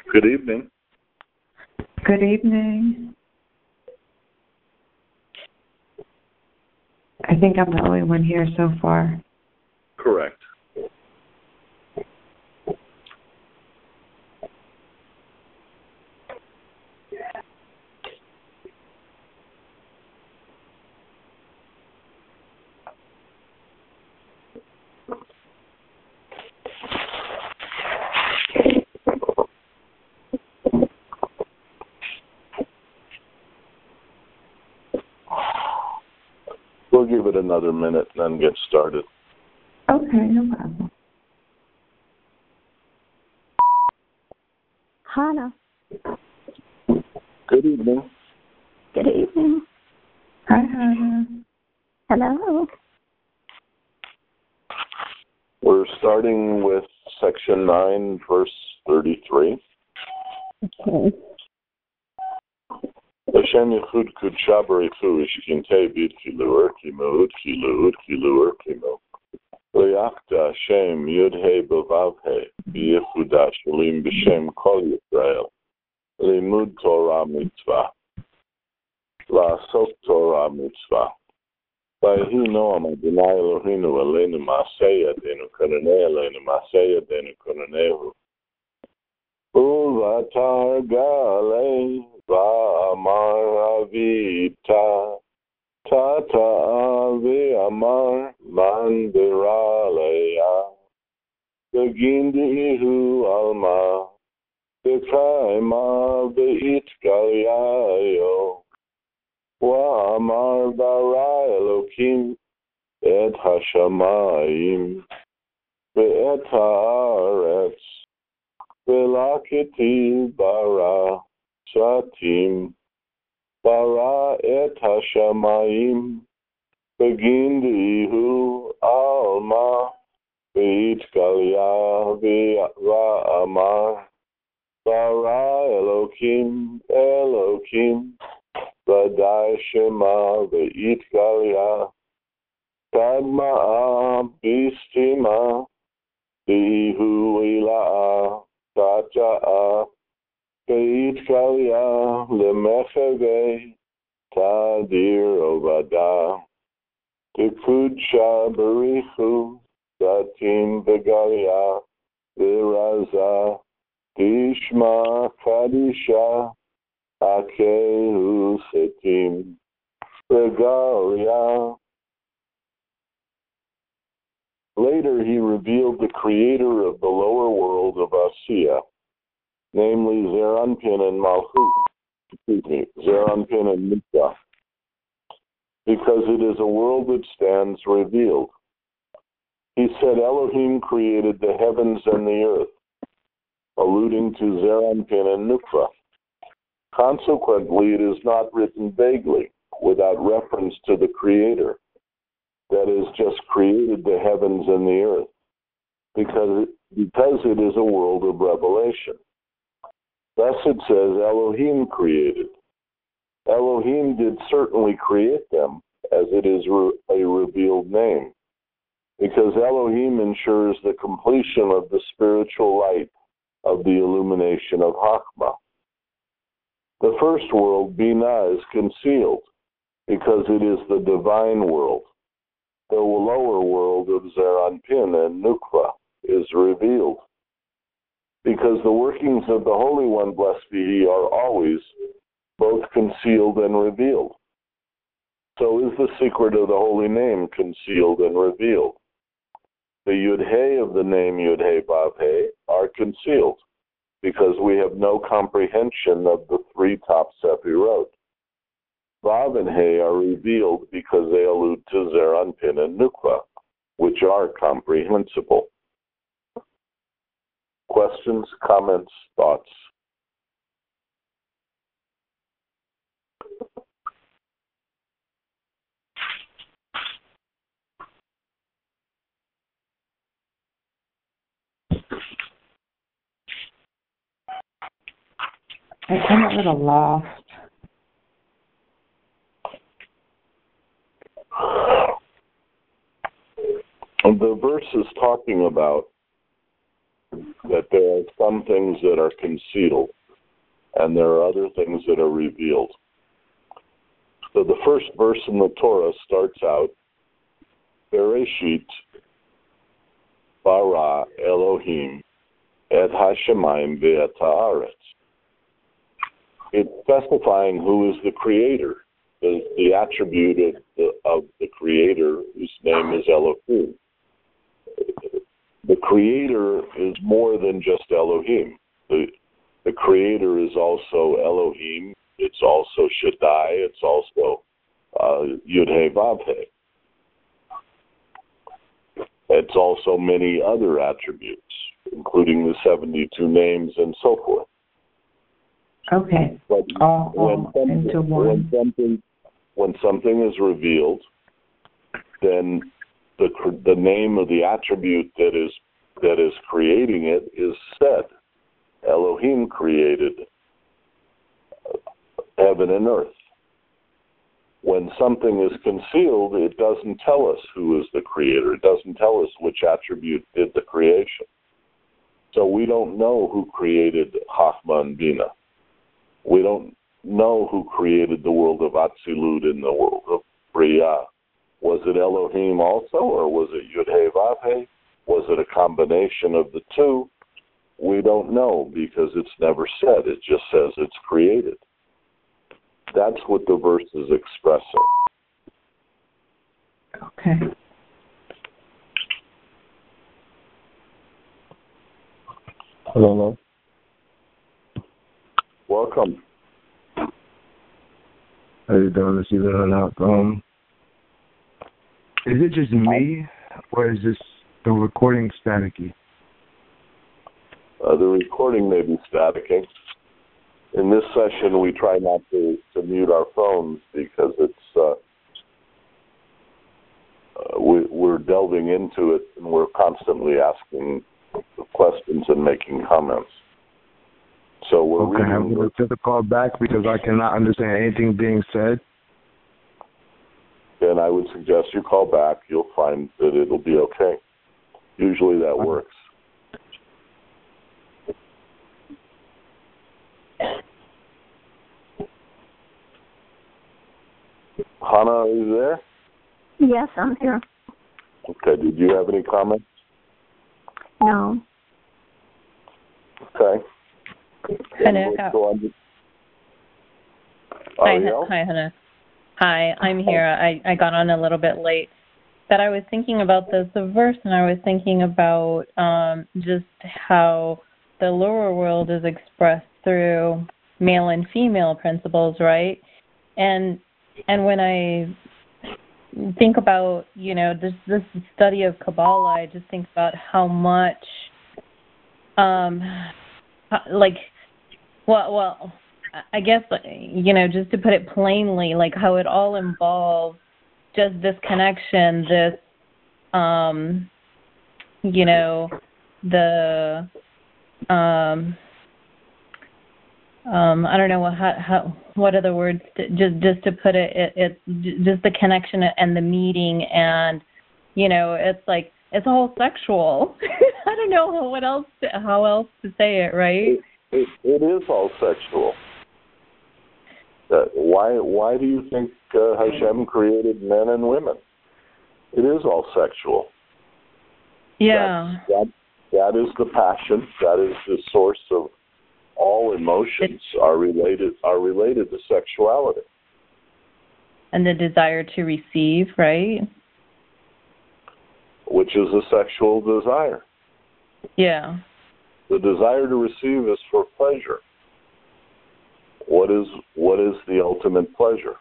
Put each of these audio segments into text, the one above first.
Good evening. Good evening. I think I'm the only one here so far. Correct. We'll give it another minute and then get started. Okay, no problem. Hannah. Good evening. Good evening. Hi, Hannah. Hello. We're starting with section 9, verse 33. Okay. Hashem Yechud Kudsha Barichu Ishkintei Bid Kilur Kimu Kilur Kilur Kimu Le'akta Hashem Yud He B'Vav He B'Yechuda Shalim B'Shem Kol Yisrael Limud Torah Mitzvah La'asot Torah Mitzvah Vayhi Noam Adonai Eloheinu Aleinu Ma'aseh Yadenu Konanei Aleinu Ma'aseh Yadenu Konanehu Uvatar Galei V'amar Avita Tata V'amar Man Biraleya Begindihu Alma B'kaima B'itgalyayo V'amar Bara Elokim Et Hashamayim Ve'et Haaretz Velakiti bara satim bara et hashamayim begindihu alma veitgalya v'amar bara Elokim Elokim v'dai shema veitgalya kadma'a bistima bihu ila'a Taja'a Beitgalya Lemecheve Tadir Ovada Tikudsha Barichu Datim Begalya Viraza Dishma Kadisha Akehu Setim Begalya. Later, he revealed the creator of the lower world of Asiya, namely Zeranpin and Malchut, Zeranpin and Mikdah, because it is a world that stands revealed. He said Elohim created the heavens and the earth, alluding to Zeranpin and Nukva. Consequently, it is not written vaguely, without reference to the creator. That is, just created the heavens and the earth, because it is a world of revelation. Thus it says Elohim created. Elohim did certainly create them, as it is a revealed name, because Elohim ensures the completion of the spiritual light of the illumination of Chachma. The first world, Binah, is concealed, because it is the divine world. The lower world of Zeranpin and Nukva is revealed, because the workings of the Holy One, blessed be He, are always both concealed and revealed. So is the secret of the holy name concealed and revealed. The Yud-He of the name Yud-He Vav-He are concealed, because we have no comprehension of the three top Sephirot. Vav and He are revealed because they allude to Zeranpin and Nukva, which are comprehensible. Questions, comments, thoughts? I'm a little lost. The verse is talking about that there are some things that are concealed and there are other things that are revealed. So the first verse in the Torah starts out, Bereshit bara Elohim et hashemayim ve'et haaretz. It's specifying who is the creator, the attribute of the creator whose name is Elohim. The creator is more than just Elohim. The creator is also Elohim. It's also Shaddai. It's also Yud-Heh Vav-Heh. It's also many other attributes, including the 72 names and so forth. Okay. But into one. when something is revealed, then the name of the attribute that is creating it is said. Elohim created heaven and earth. When something is concealed, it doesn't tell us who is the creator. It doesn't tell us which attribute did the creation. So we don't know who created Chachma and Bina. We don't know who created the world of Atzilut and the world of Bria. Was it Elohim also, or was it Yud-Heh Vav-Heh? Was it a combination of the two? We don't know because it's never said. It just says it's created. That's what the verse is expressing. Okay. Hello. Welcome. How you doing? Let's see that. Is it just me, or is this the recording staticky? The recording may be staticking. In this session, we try not to mute our phones because it's we're delving into it and we're constantly asking questions and making comments. So we're okay. I'm going to take the call back because I cannot understand anything being said. Then I would suggest you call back. You'll find that it'll be okay. Usually that works. Hannah, are you there? Yes, I'm here. Okay. Did you have any comments? No. Okay. Hannah. Hi, Hannah. Hi, I'm here. I got on a little bit late. But I was thinking about the verse, and I was thinking about just how the lower world is expressed through male and female principles, right? And when I think about, this study of Kabbalah, I just think about how much, I guess, just to put it plainly, like how it all involves just this connection, this, I don't know what are the words just to put it. It's just the connection and the meeting, and it's like it's all sexual. I don't know how else to say it, right? It is all sexual. Why do you think Hashem created men and women? It is all sexual. Yeah. That is the passion. That is the source of all emotions are related to sexuality. And the desire to receive, right? Which is a sexual desire. Yeah. The desire to receive is for pleasure. What is the ultimate pleasure?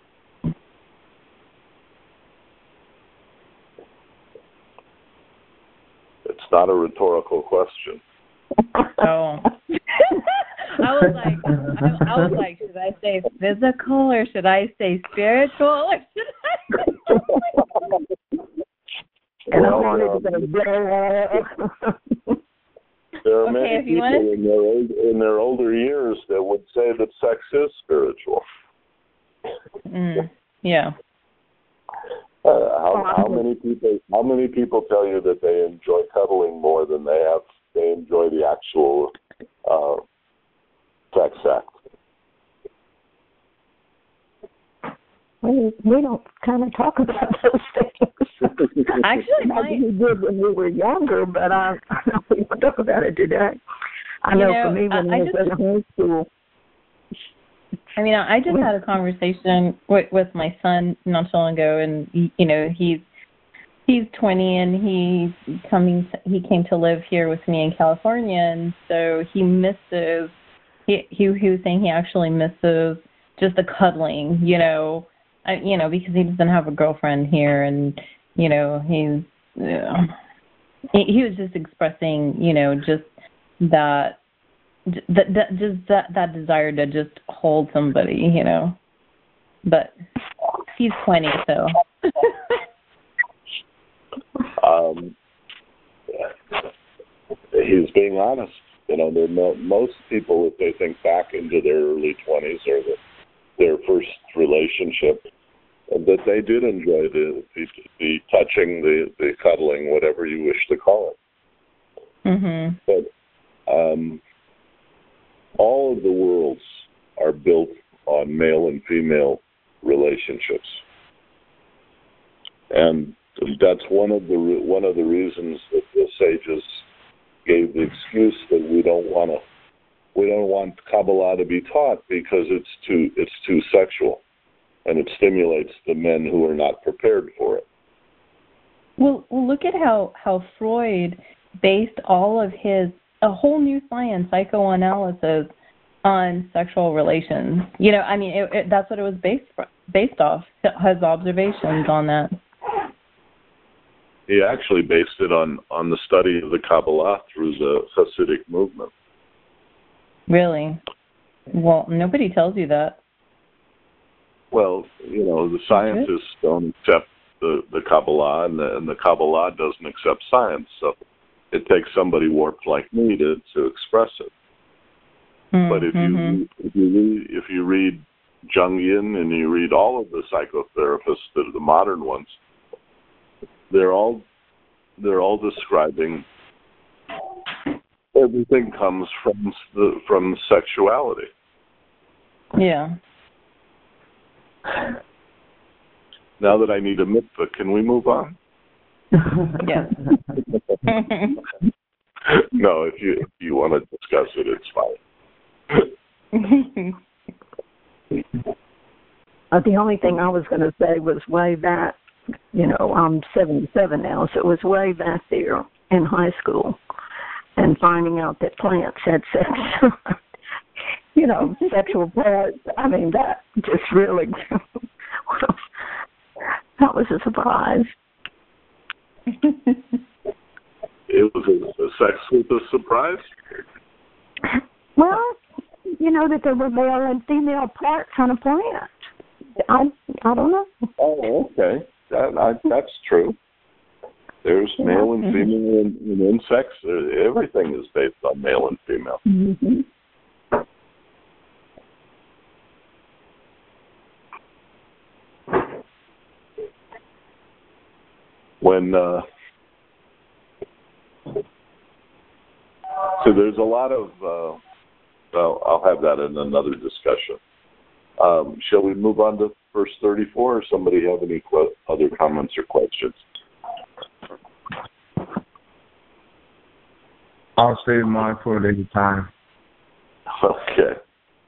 It's not a rhetorical question. Oh. I was like, should I say physical or should I say spiritual? Or should And I wanted to go. There are many people in their older years that would say that sex is spiritual. Yeah. How many people tell you that they enjoy cuddling more than they have they enjoy the actual sex act. We don't kind of talk about those things. Actually, maybe we did when we were younger, but we don't talk about it today. I know for me when I was in high school. I mean, I just had a conversation with my son not so long ago, and he's 20, and he came to live here with me in California, and so he misses. He was saying he actually misses just the cuddling, because he doesn't have a girlfriend here, and he was just expressing, just that desire to just hold somebody, But he's 20, so. He's being honest. Most people, if they think back into their early 20s or their first relationship, that they did enjoy the touching, the cuddling, whatever you wish to call it. Mm-hmm. But all of the worlds are built on male and female relationships, and that's one of the reasons that the sages gave the excuse that we don't want Kabbalah to be taught, because it's too sexual, and it stimulates the men who are not prepared for it. Well, look at how Freud based all of a whole new science, psychoanalysis, on sexual relations. That's what it was based off, his observations on that. He actually based it on the study of the Kabbalah through the Hasidic movement. Really? Well, nobody tells you that. Well, the scientists don't accept the Kabbalah, and the Kabbalah doesn't accept science, so it takes somebody warped like me to express it. Mm-hmm. But if you read Jungian and you read all of the psychotherapists, the modern ones, they're all describing everything comes from sexuality. Yeah. Now that I need a mitzvah, can we move on? Yeah. No, if you want to discuss it, it's fine. The only thing I was going to say was way back, I'm 77 now, so it was way back there in high school, and finding out that plants had sex, sexual parts. I mean, that just really, that was a surprise. It was a sex with a surprise? Well, that there were male and female parts on a plant. I don't know. Oh, okay. That's true. There's male and female in insects. Everything is based on male and female. Mm-hmm. When so there's a lot of well, I'll have that in another discussion. Shall we move on to verse 34, or somebody have any other comments or questions? I'll save mine for another time. Okay.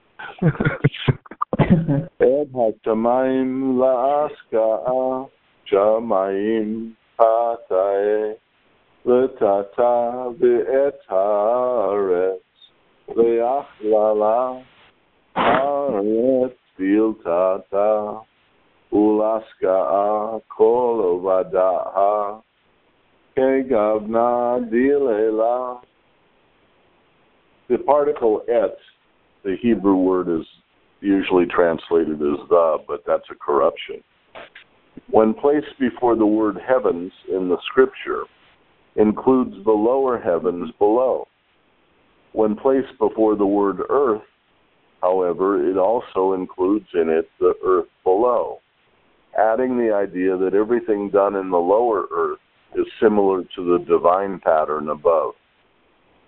Ed ha'shamayim la'aska'a shamayim ha'ta'e l'tata v'et ha'aretz v'yachlala ha'aretz v'iltata ulaska'a kol ovada'a kegavna dilela. The particle et, the Hebrew word, is usually translated as the, but that's a corruption. When placed before the word heavens in the scripture, includes the lower heavens below. When placed before the word earth, however, it also includes in it the earth below, adding the idea that everything done in the lower earth is similar to the divine pattern above.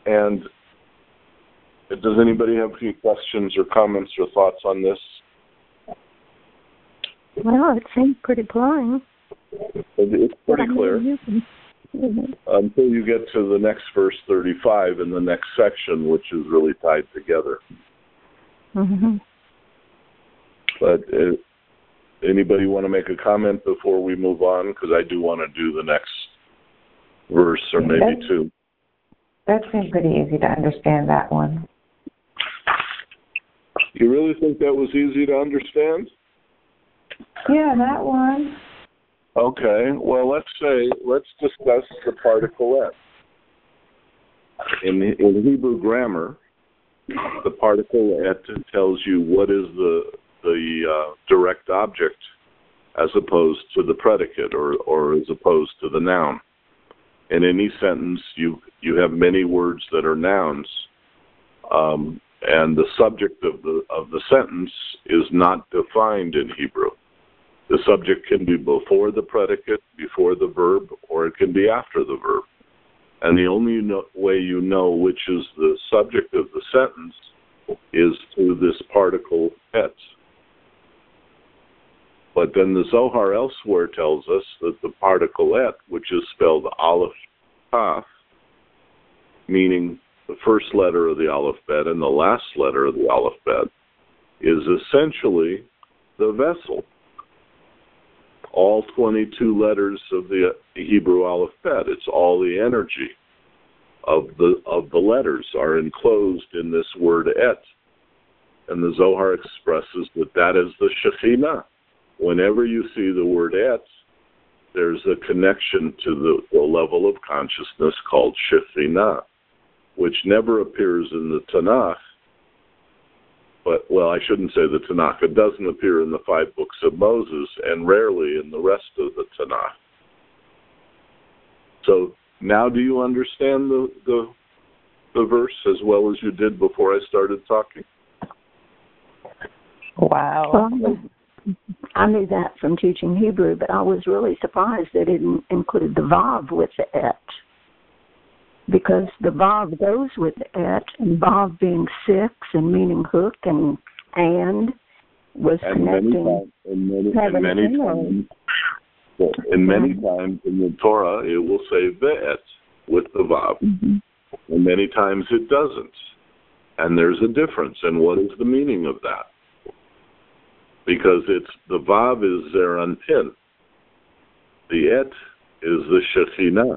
And does anybody have any questions or comments or thoughts on this? Well, it seems pretty plain. It's pretty clear. Until you get to the next verse 35 in the next section, which is really tied together. Mm-hmm. But anybody want to make a comment before we move on? Because I do want to do the next verse or maybe two. That seemed pretty easy to understand, that one. You really think that was easy to understand? Yeah, that one. Okay, well, let's discuss the particle et. In Hebrew grammar, the particle et tells you what is the direct object as opposed to the predicate or as opposed to the noun. In any sentence, you have many words that are nouns, and the subject of the sentence is not defined in Hebrew. The subject can be before the predicate, before the verb, or it can be after the verb. And the only way you know which is the subject of the sentence is through this particle et. But then the Zohar elsewhere tells us that the particle et, which is spelled aleph taf, meaning the first letter of the alphabet and the last letter of the alphabet, is essentially the vessel. All 22 letters of the Hebrew alphabet, it's all the energy of the letters are enclosed in this word et. And the Zohar expresses that is the Shekhinah. Whenever you see the word et, there's a connection to the level of consciousness called Shekhinah, which never appears in the Tanakh. But, well, I shouldn't say the Tanakh. It doesn't appear in the 5 books of Moses and rarely in the rest of the Tanakh. So now do you understand the verse as well as you did before I started talking? Wow. Well, I knew that from teaching Hebrew, but I was really surprised that it didn't include the vav with the et. Because the vav goes with the et, and vav being 6 and meaning hook and was connecting. Many times in the Torah it will say ve'et with the vav. Mm-hmm. And many times it doesn't. And there's a difference. And what is the meaning of that? Because the vav is Zer Anpin. The et is the Shekhinah.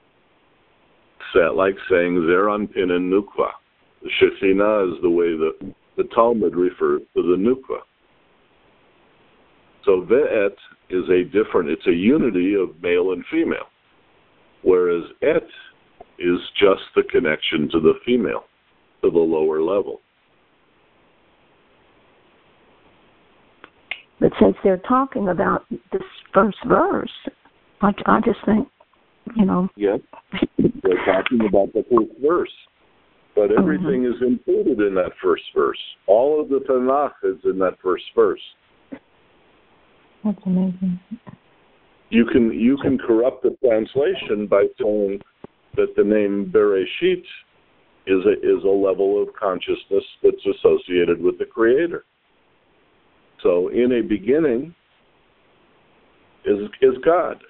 Like saying Zer Anpin and Nukva. The Shekhinah is the way that the Talmud refers to the Nukva. So ve'et is it's a unity of male and female. Whereas et is just the connection to the female, to the lower level. But since they're talking about this first verse, I just think, Yes, they're talking about the first verse. But everything is included in that first verse. All of the Tanakh is in that first verse. That's amazing. You can corrupt the translation by saying that the name Bereshit is a level of consciousness that's associated with the Creator. So in a beginning is God.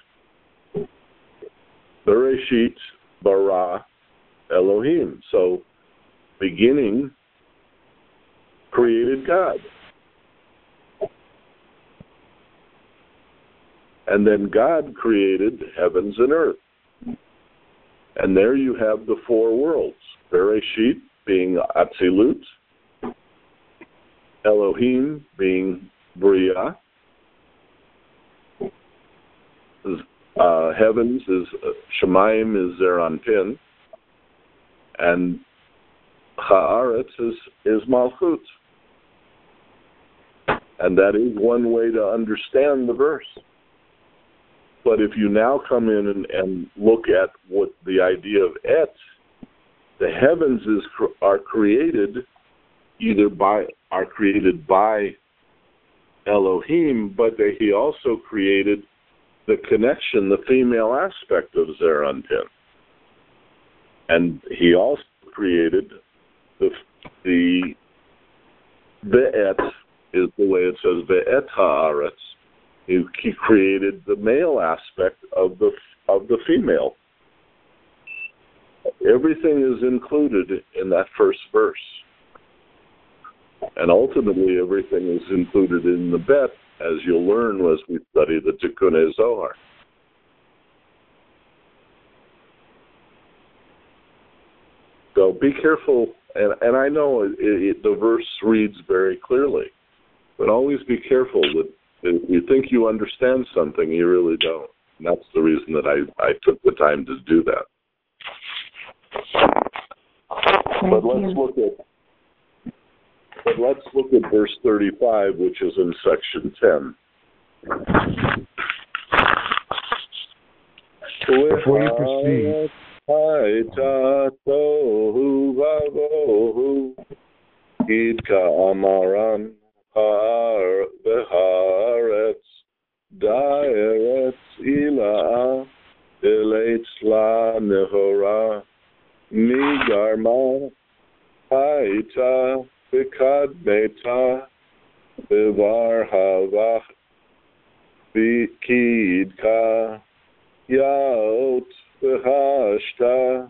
Bereshit bara Elohim. So beginning created God. And then God created heavens and earth. And there you have the 4 worlds. Bereshit being Atzilut, Elohim being Bria, heavens is Shemayim is Zer Anpin, and Haaretz is Malchut. And that is one way to understand the verse. But if you now come in and look at what the idea of et, the heavens are created by Elohim, but he also created the connection, the female aspect of Zer Anpin. And he also created the Be'et is the way it says Be'et ha'aretz. He created the male aspect of the female. Everything is included in that first verse. And ultimately, everything is included in the Bet, as you'll learn as we study the Tikkun Zohar. So be careful, and I know the verse reads very clearly, but always be careful that if you think you understand something, you really don't. And that's the reason that I took the time to do that. But let's look at verse 35, which is in section 10. Before you proceed, Bikadmeta Bivar Havach Bikidka Yaot Bihashta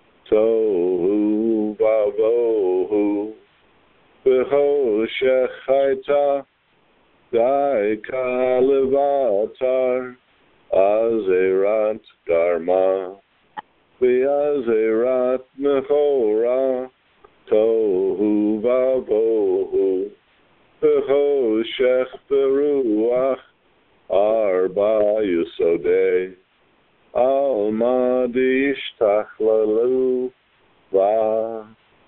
Tohu Vavohu Bihoshech Haita Daika Levatar Azerat Garma Biazerat Nechora Tohu vavohu, behoshech beruach, arba yisodei, alma dishtachlalu va.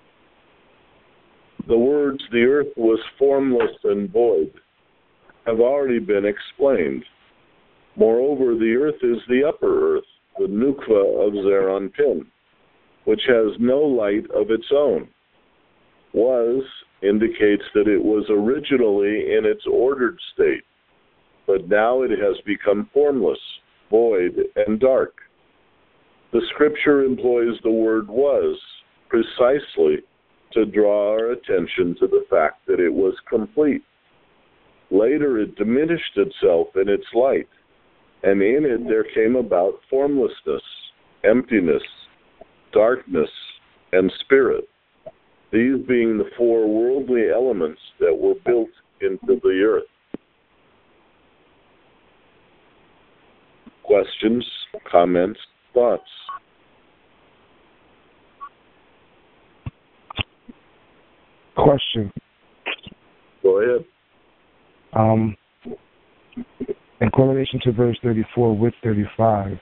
The words, the earth was formless and void, have already been explained. Moreover, the earth is the upper earth, the nukva of Zeranpin, which has no light of its own. Was indicates that it was originally in its ordered state, but now it has become formless, void, and dark. The scripture employs the word was precisely to draw our attention to the fact that it was complete. Later it diminished itself in its light, and in it there came about formlessness, emptiness, darkness, and spirit. These being the four worldly elements that were built into the earth. Questions, comments, thoughts? Question. Go ahead. In correlation to verse 34 with 35,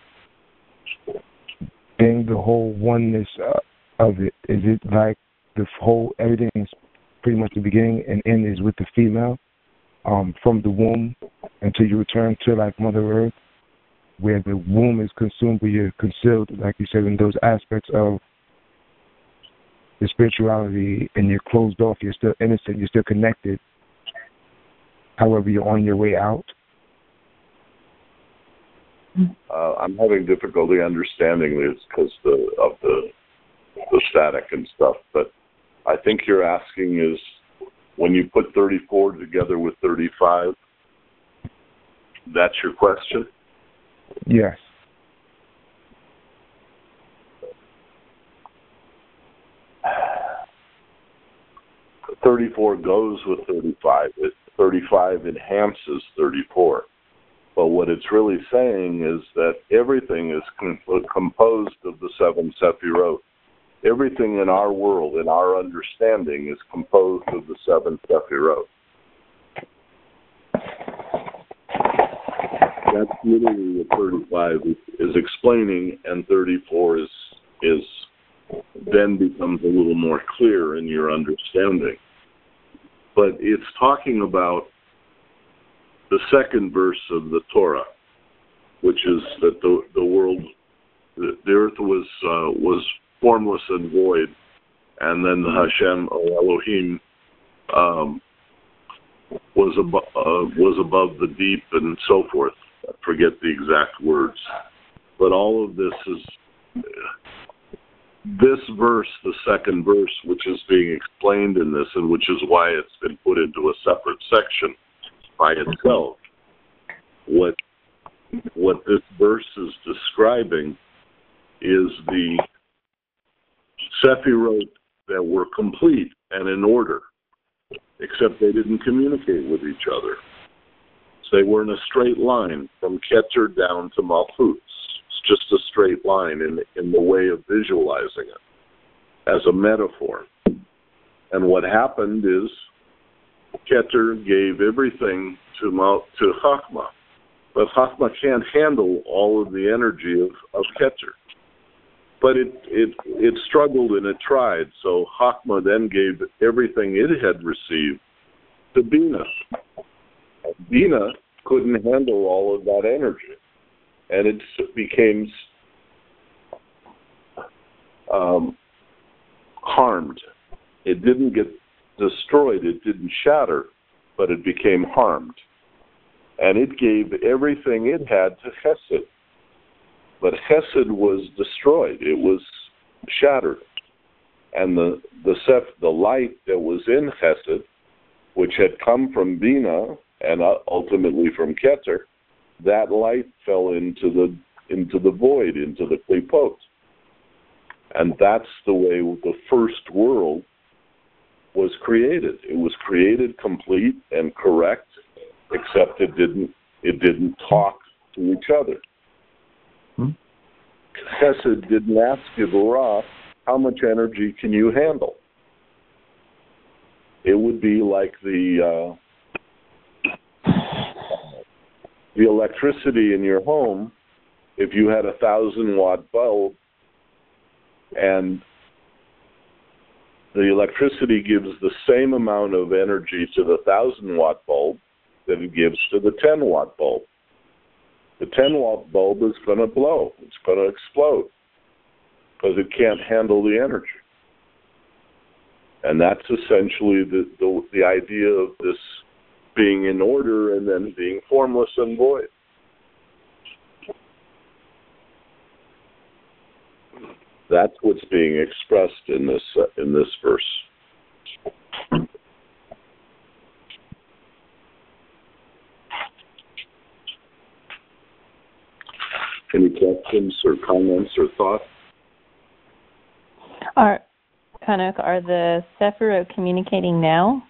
being the whole oneness of it, is it like the whole, everything is pretty much the beginning and end is with the female, from the womb until you return to like Mother Earth, where the womb is consumed, but you're concealed, like you said, in those aspects of the spirituality, and you're closed off, you're still innocent, you're still connected. However, you're on your way out. I'm having difficulty understanding this because of the static and stuff, but I think you're asking is when you put 34 together with 35, that's your question? Yes. The 34 goes with 35. 35 enhances 34. But what it's really saying is that everything is composed of the seven Sephirot. Everything in our world, in our understanding, is composed of the seven Sephirot. That's literally what 35 is explaining, and 34 is then becomes a little more clear in your understanding. But it's talking about the second verse of the Torah, which is that the world, the earth was formless and void, and then the Hashem or Elohim was above the deep and so forth. I forget the exact words, but all of this this verse, the second verse, which is being explained in this, and which is why it's been put into a separate section by itself, what this verse is describing is the Sephirot that were complete and in order, except they didn't communicate with each other. So they were in a straight line from Keter down to Malchut. It's just a straight line in the way of visualizing it as a metaphor. And what happened is Keter gave everything to Chachma, but Chachma can't handle all of the energy of Keter. But it struggled and it tried, so Chachma then gave everything it had received to Bina. And Bina couldn't handle all of that energy, and it became harmed. It didn't get destroyed, it didn't shatter, but it became harmed. And it gave everything it had to Chesed. But Chesed was destroyed. It was shattered. And the light that was in Chesed, which had come from Bina and ultimately from Keter, that light fell into the void, into the Klipot. And that's the way the first world was created. It was created complete and correct, except it didn't talk to each other. Chesed didn't ask Givorah, how much energy can you handle? It would be like the electricity in your home. If you had a 1,000-watt bulb and the electricity gives the same amount of energy to the 1,000-watt bulb that it gives to the 10-watt bulb, the 10-watt bulb is going to blow. It's going to explode because it can't handle the energy. And that's essentially the idea of this being in order and then being formless and void. That's what's being expressed in this verse. Any questions or comments or thoughts? Are the Sephirot communicating now?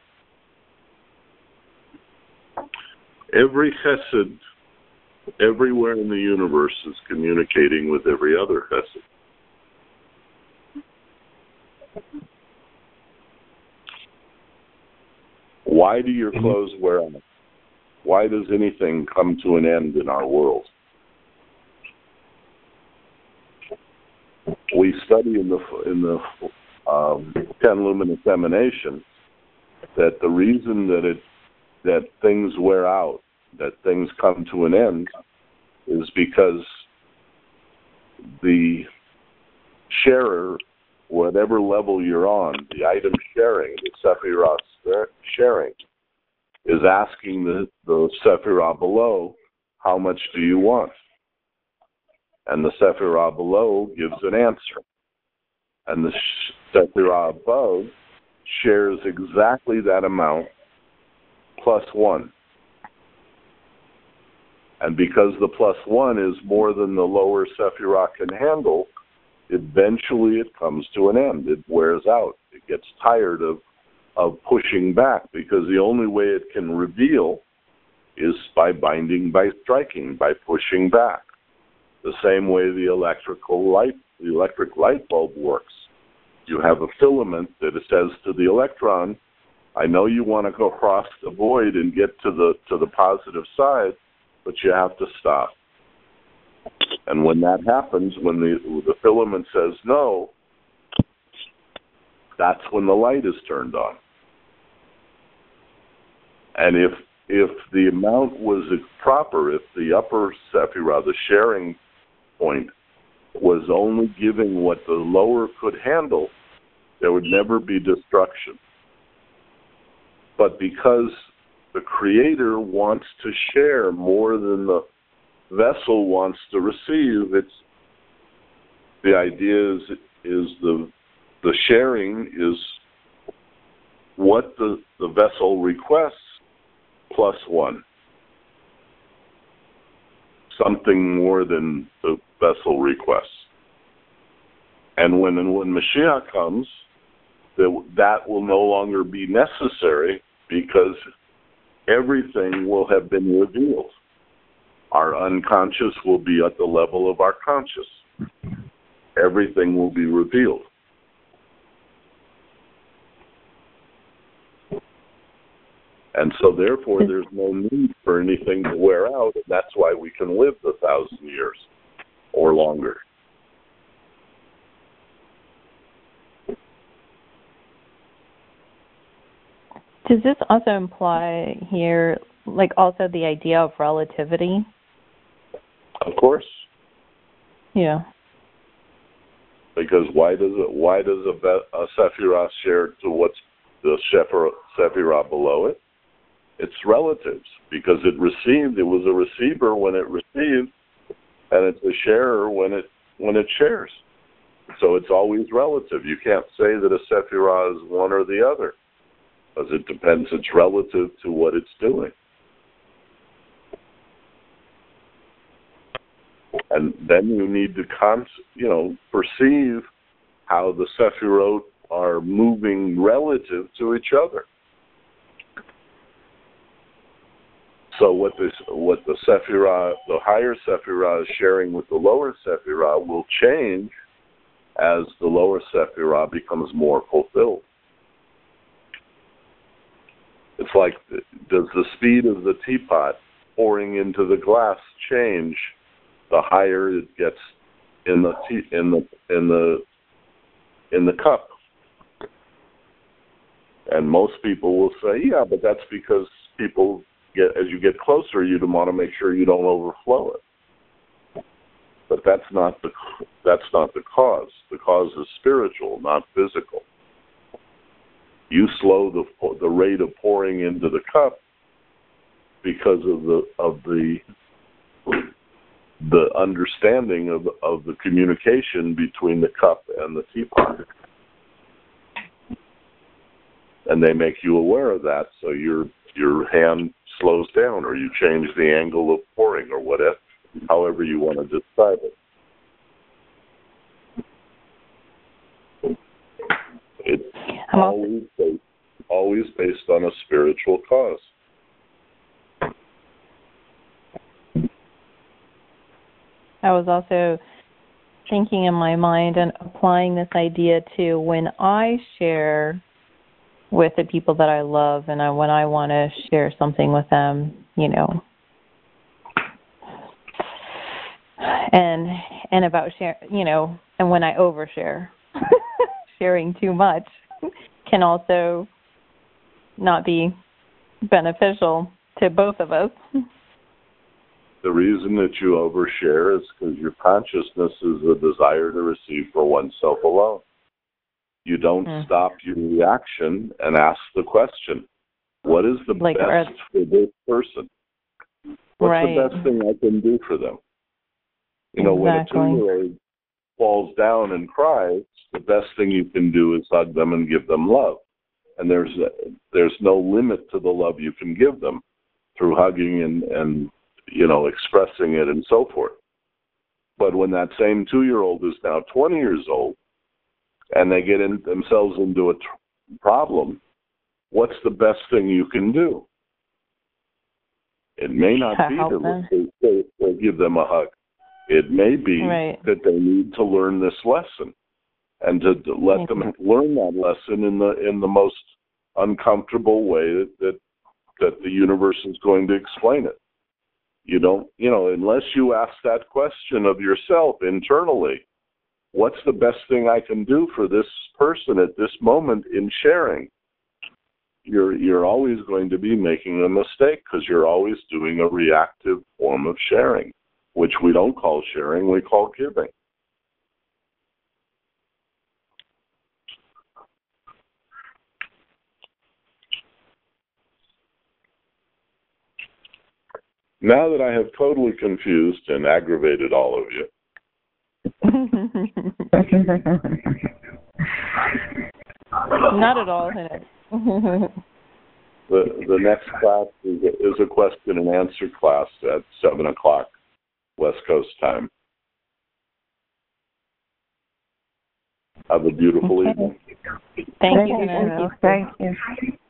Every Chesed, everywhere in the universe, is communicating with every other Chesed. Why do your clothes wear on? Why does anything come to an end in our world? We study in the 10 luminous emanation that the reason that things wear out, that things come to an end, is because the sharer, whatever level you're on, the item sharing, the Sephirah sharing, is asking the Sephirah below, how much do you want? And the Sephirah below gives an answer. And the Sephirah above shares exactly that amount plus one. And because the plus one is more than the lower Sephirah can handle, eventually it comes to an end. It wears out. It gets tired of pushing back, because the only way it can reveal is by binding, by striking, by pushing back. The same way the electric light bulb works. You have a filament that says to the electron, I know you want to go across the void and get to the positive side, but you have to stop. And when that happens, when the filament says no, that's when the light is turned on. And if the amount was proper, if the upper Sephirah, the sharing point, was only giving what the lower could handle, there would never be destruction. But because the Creator wants to share more than the vessel wants to receive, the idea is is the sharing is what the vessel requests plus one. Something more than the vessel requests. And when Mashiach comes, that will no longer be necessary because everything will have been revealed. Our unconscious will be at the level of our conscious. Everything will be revealed. And so therefore there's no need for anything to wear out, and that's why we can live the 1,000 years or longer. Does this also imply here, like, also the idea of relativity? Of course. Yeah. Because why does a Sephirah share to what's the Sephirah below it? It's relatives, because it was a receiver when it received, and it's a sharer when it shares. So it's always relative. You can't say that a Sephirah is one or the other, because it depends. It's relative to what it's doing. And then you need to perceive how the Sephirot are moving relative to each other. So what the Sephirah, the higher Sephirah is sharing with the lower Sephirah will change as the lower Sephirah becomes more fulfilled. It's like, does the speed of the teapot pouring into the glass change the higher it gets in the cup? And most people will say, yeah, but that's because people as you get closer, you want to make sure you don't overflow it. But that's not the cause. The cause is spiritual, not physical. You slow the rate of pouring into the cup because of the understanding of the communication between the cup and the teapot. And they make you aware of that, so your hand slows down, or you change the angle of pouring, or whatever, however you want to describe it. It's always based on a spiritual cause. I was also thinking in my mind and applying this idea to when I share with the people that I love, and when I want to share something with them, and about share, and when I overshare, sharing too much can also not be beneficial to both of us. The reason that you overshare is because your consciousness is a desire to receive for oneself alone. You don't stop your reaction and ask the question, what is the best for this person? What's the best thing I can do for them? When a 2-year-old falls down and cries, the best thing you can do is hug them and give them love. And there's no limit to the love you can give them through hugging and expressing it and so forth. But when that same 2-year-old is now 20 years old, and they get themselves into a problem, what's the best thing you can do? It may not be to give them a hug. It may be that they need to learn this lesson, and to let them learn that lesson in the most uncomfortable way that the universe is going to explain it. You don't, unless you ask that question of yourself internally, what's the best thing I can do for this person at this moment in sharing? You're always going to be making a mistake, because you're always doing a reactive form of sharing, which we don't call sharing, we call giving. Now that I have totally confused and aggravated all of you, Not at all, Hennett. The next class is a question and answer class at 7 o'clock West Coast time. Have a beautiful evening. Thank you, Hennett. Thank you.